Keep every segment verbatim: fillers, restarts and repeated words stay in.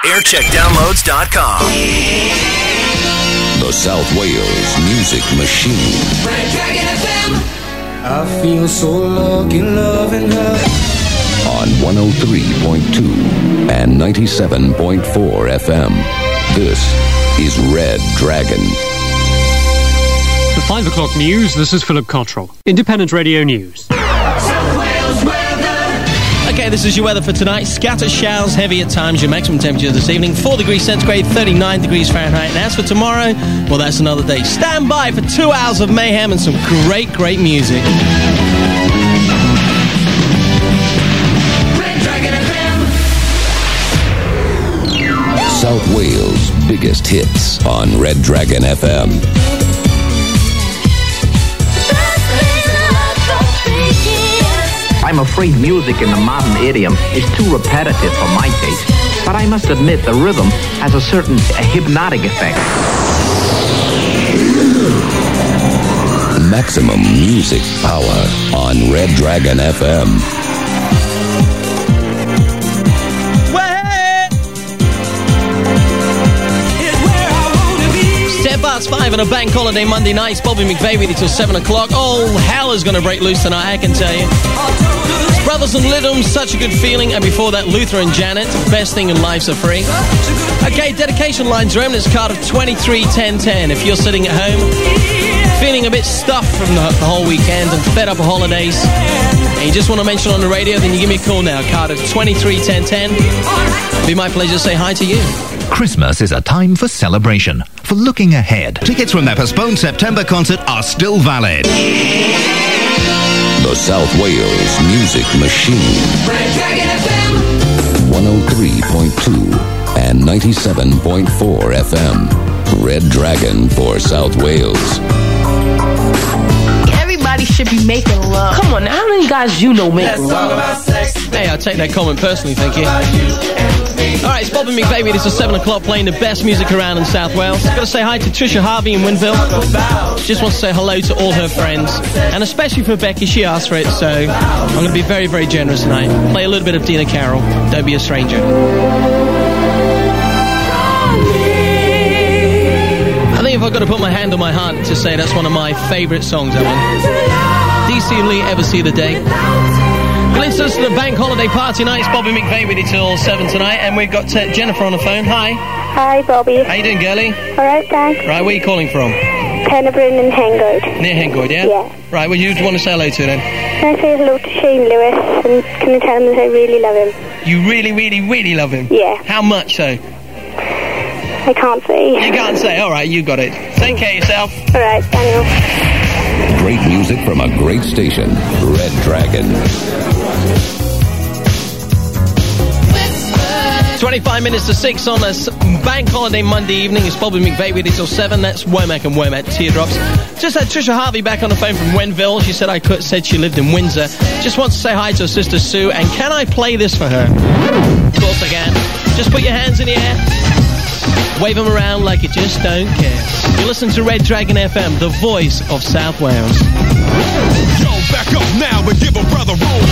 aircheck downloads dot com. The South Wales Music Machine. I feel so lucky loving her. On one oh three point two and ninety-seven point four F M. This is Red Dragon. The five o'clock news, this is Philip Cottrell. Independent Radio News. Okay, this is your weather for tonight. Scattered showers, heavy at times. Your maximum temperature this evening, four degrees centigrade, thirty-nine degrees Fahrenheit. And as for tomorrow, well, that's another day. Stand by for two hours of mayhem and some great, great music. Red Dragon F M. South Wales' biggest hits on Red Dragon F M. I'm afraid music in the modern idiom is too repetitive for my taste. But I must admit the rhythm has a certain a hypnotic effect. Maximum music power on Red Dragon F M. Past five on a bank holiday Monday night. It's Bobby McVeigh with you till seven o'clock. Oh, hell is going to break loose tonight, I can tell you. It's Brothers and Lidham, Such a Good Feeling, and before that, Luther and Janet, Best Thing in Life's Are Free. Okay, dedication lines, remnants card of twenty-three ten ten. If you're sitting at home, feeling a bit stuffed from the, the whole weekend and fed up of holidays, and you just want to mention on the radio, then you give me a call now. Card of twenty-three ten ten. It'd be my pleasure to say hi to you. Christmas is a time for celebration, for looking ahead. Tickets from their postponed September concert are still valid. The South Wales Music Machine. Red Dragon F M. one oh three point two and ninety-seven point four F M. Red Dragon for South Wales. Everybody should be making love. Come on, how many guys you know make love? Hey, I'll take that comment personally, thank you. Alright, it's Bob and McVeigh. This is seven o'clock playing the best music around in South Wales. Got to say hi to Trisha Harvey in Winville. Just wants to say hello to all her friends. And especially for Becky, she asked for it, so I'm going to be very, very generous tonight. Play a little bit of Dina Carroll. Don't be a stranger. I think if I've got to put my hand on my heart to say that's one of my favourite songs ever. D C Lee, Ever See the Day. Well, it's just the bank holiday party night. It's Bobby McVeigh with you till seven tonight, and we've got uh, Jennifer on the phone. Hi. Hi, Bobby. How you doing, girlie? All right, thanks. Right, where are you calling from? Pennerburn and Hengoed. Near Hengoed, yeah? Yeah. Right, well, you want to say hello to then? Can I say hello to Shane Lewis, and can I tell him that I really love him? You really, really, really love him? Yeah. How much so? I can't say. You can't say. All right, you got it. Take care of yourself. All right, Daniel. Great music from a great station. Red Dragon. twenty-five minutes to six on a bank holiday Monday evening. It's Bobby McVeigh with you till seven. That's Womack and Womack Teardrops. Just had Trisha Harvey back on the phone from Wenville. She said I could, said she lived in Windsor. Just wants to say hi to her sister Sue. And can I play this for her? Of course I can. Just put your hands in the air. Wave them around like you just don't care. You listen to Red Dragon F M, the voice of South Wales. Yo, back up now and give a brother roll.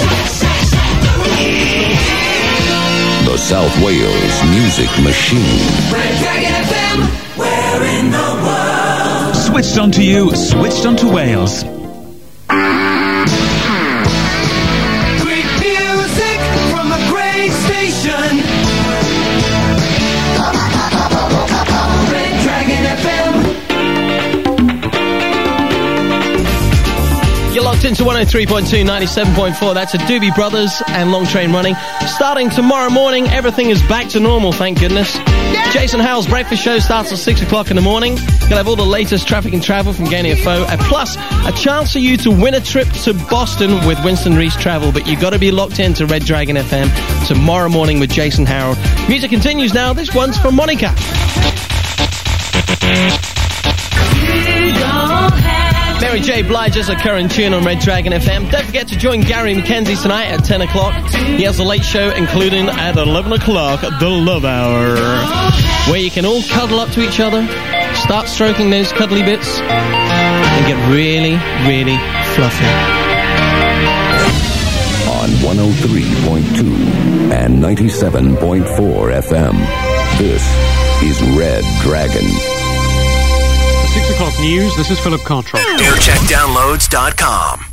The South Wales Music Machine. Red Dragon F M. Where in the world? Switched onto you, switched onto Wales. Great music from a great station. Red Dragon F M. You're locked into one oh three point two, ninety-seven point four. That's a Doobie Brothers and Long Train Running. Starting tomorrow morning, everything is back to normal, thank goodness. Yeah. Jason Howell's breakfast show starts at six o'clock in the morning. You'll have all the latest traffic and travel from Gaining a Foe. And plus, a chance for you to win a trip to Boston with Winston Reese Travel. But you've got to be locked into Red Dragon F M tomorrow morning with Jason Howell. Music continues now. This one's from Monica. Mary J. Blige is a current tune on Red Dragon F M. Don't forget to join Gary McKenzie tonight at ten o'clock. He has a late show, including at eleven o'clock, The Love Hour, where you can all cuddle up to each other, start stroking those cuddly bits, and get really, really fluffy. on one oh three point two and ninety-seven point four F M. This is Red Dragon. six o'clock news, this is Philip Cottrell. air check downloads dot com